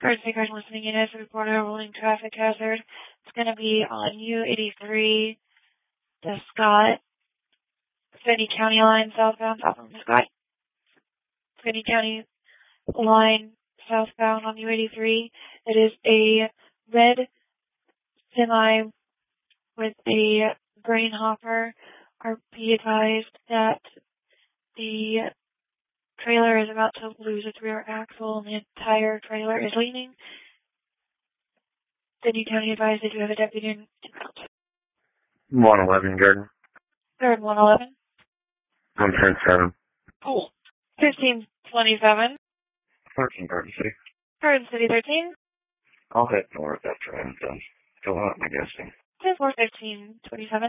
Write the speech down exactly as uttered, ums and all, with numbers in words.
Courtesy cars listening in as a report a rolling traffic hazard. It's going to be on U eighty-three, the Scott, Finney County line southbound, southbound Scott. Finney County line southbound on U eighty-three. It is a red semi with a grain hopper. Are be advised that the trailer is about to lose its rear axle and the entire trailer is leaning. Then you can advise that you have a deputy in route. one eleven, Jordan. Third one eleven. one ten seven. Cool. fifteen twenty-seven. thirteen Garden City. Garden City thirteen. I'll head north after I'm done filling out my gas tank. ten four fifteen twenty-seven.